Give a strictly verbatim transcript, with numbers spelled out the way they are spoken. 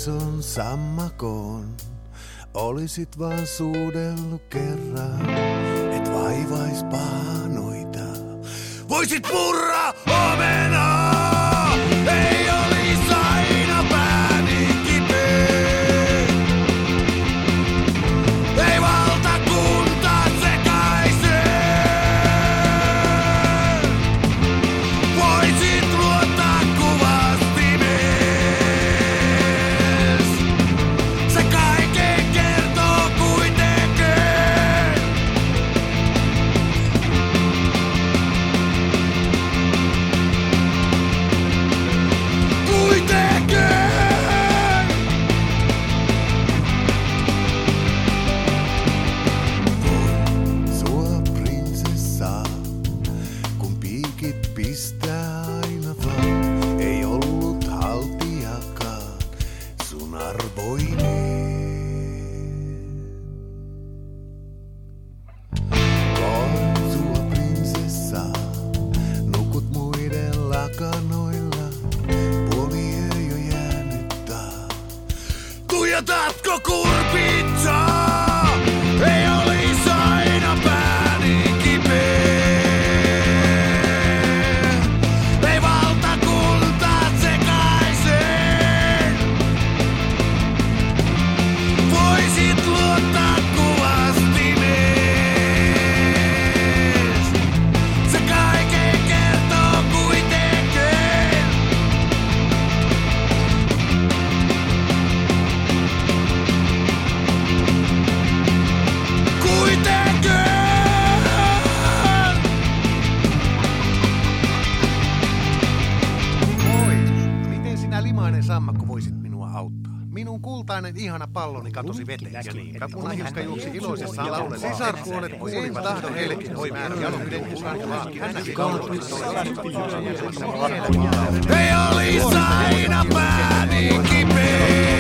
ison sammakon. Olisit vaan suudellut kerran, et vaivais paanoita. Voisit purra omenaa, ei olis aina pääni kipeä. Ei valtakunta sekaise. Voisit luottaa kuvasti mies. Se kaiken kertoo kuitenkin. Kuitenkin. Sua prinsessa, kun piikit pistää aina vaan, ei ollut haltijakaan sun arvoinen. Koin sua prinsessa, nukut muiden lakanoilla, puoli ei jo jäänyt taas. Tuijotatko kurpitsaa? Ei olis aina pääni kipeä. Ei valtakunta sekaisen. Voisit luottaa kuvasti mies. Se kaiken kertoo kuitenkin. Kuitenkin. Moi, miten sinä limainen sammakko voisit minua auttaa? Minun kultainen ihana palloni katosi veteen. Ja niin, kapunahiuska juoksi iloisessa laulun. Sisarpuolet kuulivat tahdon heillekin hoivien jalokiden mukaan vaan. Hän näki Ei olis aina pääni kipeä.